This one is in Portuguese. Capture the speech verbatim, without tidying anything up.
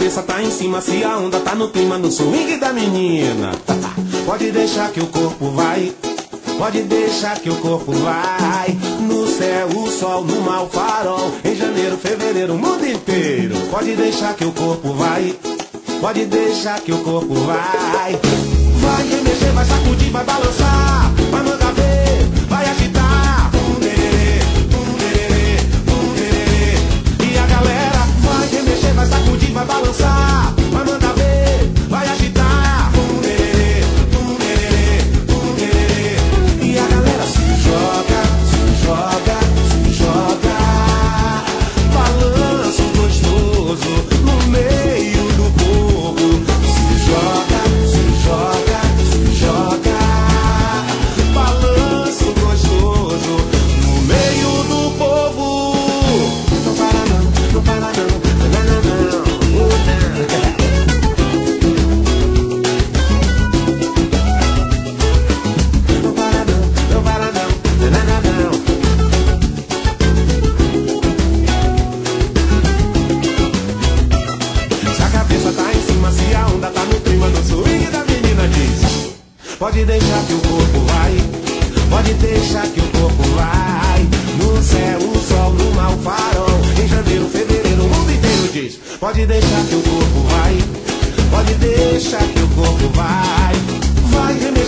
cabeça tá em cima, se a onda tá no clima, no swing da menina. Pode deixar que o corpo vai, pode deixar que o corpo vai. No céu, o sol, no mar, o farol. Em janeiro, fevereiro, o mundo inteiro. Pode deixar que o corpo vai, pode deixar que o corpo vai. Vai remexer, vai sacudir, vai balançar, vai mandar ver, vai agitar. Bum, dererê, bum, dererê, bum, dererê. E a galera vai remexer, vai sacudir, vai balançar, vai mandar ver, vai agitar. Bum, dererê, bum, dererê, bum, dererê. E a galera se joga, se joga, se joga. Balanço gostoso no meio do povo. Se joga, se joga, se joga. Balanço gostoso no meio do povo. Não para não, não para não, não, não, não, não. Não para não, não para não, não, não, não. Se a cabeça tá em cima, se a onda tá no clima, no swing da menina diz: pode deixar que o corpo vai, pode deixar que o corpo vai. No céu, o sol, no mar, o farol. Em janeiro, fevereiro, o mundo inteiro diz: pode deixar que o corpo vai, pode deixar que o corpo vai. Vai